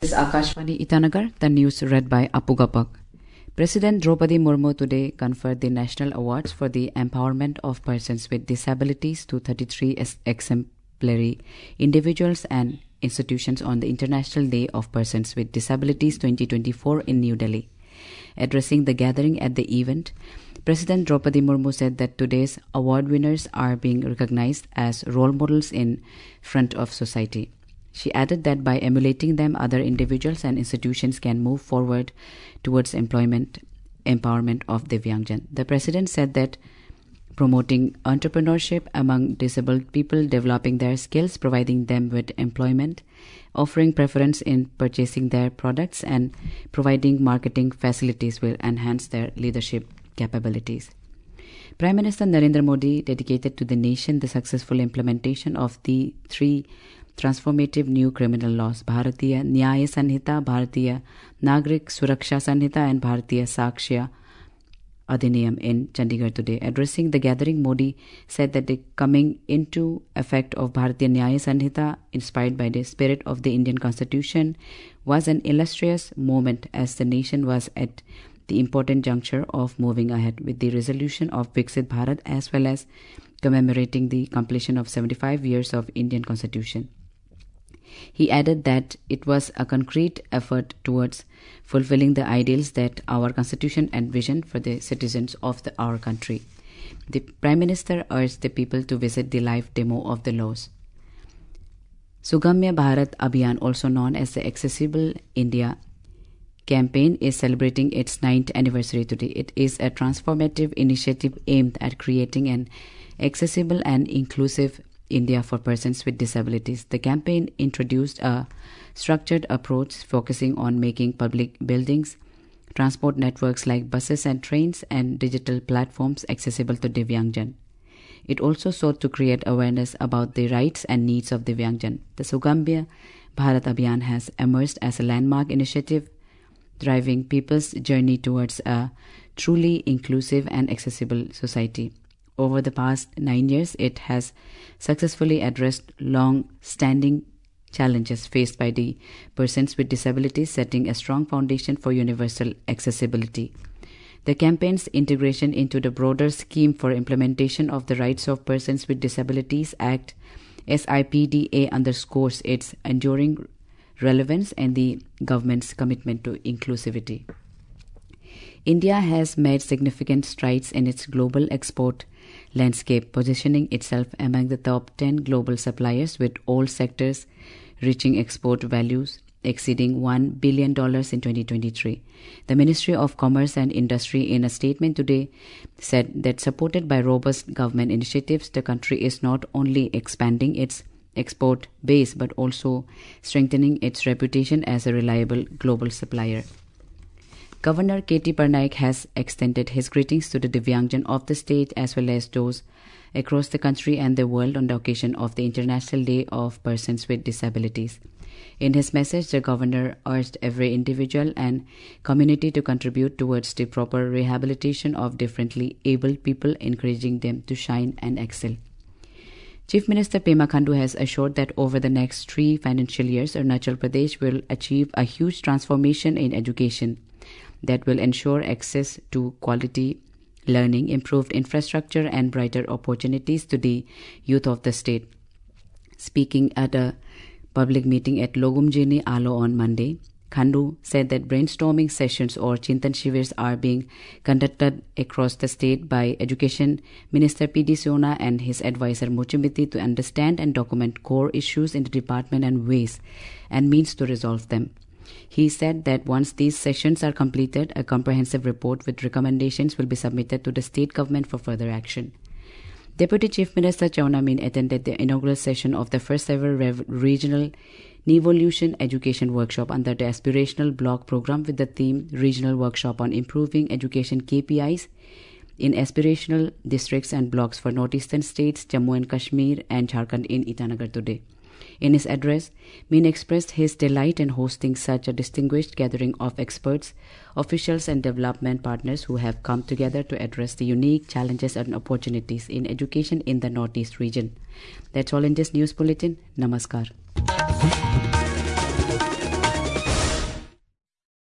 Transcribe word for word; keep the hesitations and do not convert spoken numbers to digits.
This is Akashvani Itanagar, the news read by Apugapak. President Draupadi Murmu today conferred the National Awards for the Empowerment of Persons with Disabilities to thirty-three exemplary individuals and institutions on the International Day of Persons with Disabilities twenty twenty-four in New Delhi. Addressing the gathering at the event, President Draupadi Murmu said that today's award winners are being recognized as role models in front of society. She added that by emulating them, other individuals and institutions can move forward towards employment empowerment of Divyangjan. The president said that promoting entrepreneurship among disabled people, developing their skills, providing them with employment, offering preference in purchasing their products, and providing marketing facilities will enhance their leadership capabilities. Prime Minister Narendra Modi dedicated to the nation the successful implementation of the three transformative new criminal laws, Bharatiya Nyaya Sanhita, Bharatiya Nagrik Suraksha Sanhita, and Bharatiya Sakshya Adhiniyam in Chandigarh today. Addressing the gathering, Modi said that the coming into effect of Bharatiya Nyaya Sanhita, inspired by the spirit of the Indian Constitution, was an illustrious moment as the nation was at the important juncture of moving ahead with the resolution of Viksit Bharat as well as commemorating the completion of seventy-five years of Indian Constitution. He added that it was a concrete effort towards fulfilling the ideals that our Constitution envisioned for the citizens of the, our country. The Prime Minister urged the people to visit the live demo of the laws. Sugamya Bharat Abhiyan, also known as the Accessible India campaign, is celebrating its ninth anniversary today. It is a transformative initiative aimed at creating an accessible and inclusive India for persons with disabilities. The campaign introduced a structured approach focusing on making public buildings, transport networks like buses and trains, and digital platforms accessible to Divyangjan. It also sought to create awareness about the rights and needs of Divyangjan. The Sugamya Bharat Abhiyan has emerged as a landmark initiative driving people's journey towards a truly inclusive and accessible society. Over the past nine years, it has successfully addressed long-standing challenges faced by the persons with disabilities, setting a strong foundation for universal accessibility. The campaign's integration into the broader scheme for implementation of the Rights of Persons with Disabilities Act, S I P D A, underscores its enduring relevance and the government's commitment to inclusivity. India has made significant strides in its global export landscape, positioning itself among the top ten global suppliers, with all sectors reaching export values exceeding one billion dollars in twenty twenty-three. The Ministry of Commerce and Industry, in a statement today, said that supported by robust government initiatives, the country is not only expanding its export base but also strengthening its reputation as a reliable global supplier. Governor K T Parnaik has extended his greetings to the Divyangjan of the state as well as those across the country and the world on the occasion of the International Day of Persons with Disabilities. In his message, the governor urged every individual and community to contribute towards the proper rehabilitation of differently abled people, encouraging them to shine and excel. Chief Minister Pema Khandu has assured that over the next three financial years, Arunachal Pradesh will achieve a huge transformation in education that will ensure access to quality learning, improved infrastructure, and brighter opportunities to the youth of the state. Speaking at a public meeting at Logumjini Alo on Monday, Khandu said that brainstorming sessions or Chintan Shivers are being conducted across the state by Education Minister P D Sona and his advisor Mochimiti to understand and document core issues in the department and ways and means to resolve them. He said that once these sessions are completed, a comprehensive report with recommendations will be submitted to the state government for further action. Deputy Chief Minister Chauna Mean attended the inaugural session of the first ever Rev- regional Nevolution Education Workshop under the Aspirational Block Program with the theme Regional Workshop on Improving Education K P Is in Aspirational Districts and Blocks for Northeastern States, Jammu and Kashmir and Jharkhand in Itanagar today. In his address, Mean expressed his delight in hosting such a distinguished gathering of experts, officials and development partners who have come together to address the unique challenges and opportunities in education in the Northeast region. That's all in this news bulletin. Namaskar.